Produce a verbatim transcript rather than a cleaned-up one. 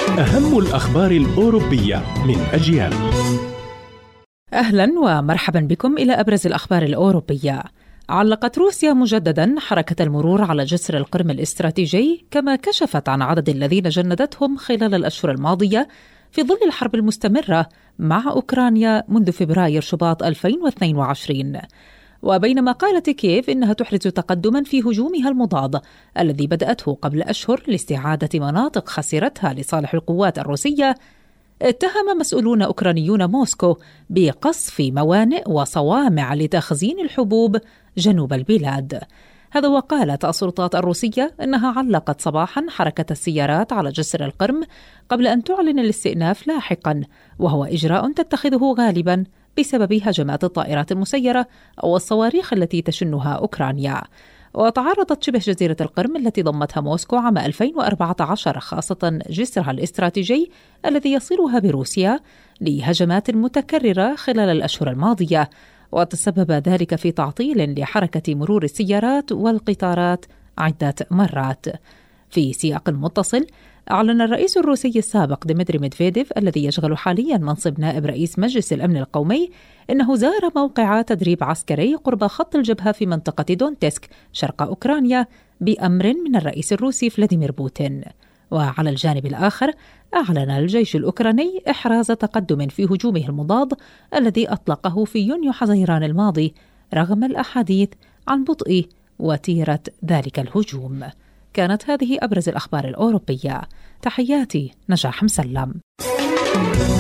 أهم الأخبار الأوروبية من أجيال. أهلا ومرحبا بكم إلى أبرز الأخبار الأوروبية. علقت روسيا مجددا حركة المرور على جسر القرم الاستراتيجي، كما كشفت عن عدد الذين جندتهم خلال الأشهر الماضية في ظل الحرب المستمرة مع أوكرانيا منذ فبراير شباط ألفين واثنين وعشرين. وبينما قالت كييف إنها تحرز تقدما في هجومها المضاد الذي بدأته قبل أشهر لاستعادة مناطق خسرتها لصالح القوات الروسية، اتهم مسؤولون أوكرانيون موسكو بقصف موانئ وصوامع لتخزين الحبوب جنوب البلاد. هذا وقالت السلطات الروسية إنها علقت صباحا حركة السيارات على جسر القرم قبل أن تعلن الاستئناف لاحقا، وهو إجراء تتخذه غالبا بسبب هجمات الطائرات المسيرة أو الصواريخ التي تشنها أوكرانيا. وتعرضت شبه جزيرة القرم التي ضمتها موسكو عام ألفين وأربعة عشر، خاصة جسرها الاستراتيجي الذي يصلها بروسيا، لهجمات متكررة خلال الأشهر الماضية، وتسبب ذلك في تعطيل لحركة مرور السيارات والقطارات عدة مرات. في سياق متصل، أعلن الرئيس الروسي السابق ديمتري ميدفيديف الذي يشغل حاليا منصب نائب رئيس مجلس الأمن القومي إنه زار موقع تدريب عسكري قرب خط الجبهة في منطقة دونتسك شرق أوكرانيا بأمر من الرئيس الروسي فلاديمير بوتين. وعلى الجانب الآخر، أعلن الجيش الأوكراني إحراز تقدم في هجومه المضاد الذي أطلقه في يونيو حزيران الماضي، رغم الأحاديث عن بطء وتيرة ذلك الهجوم. كانت هذه أبرز الأخبار الأوروبية. تحياتي نجاح مسلم.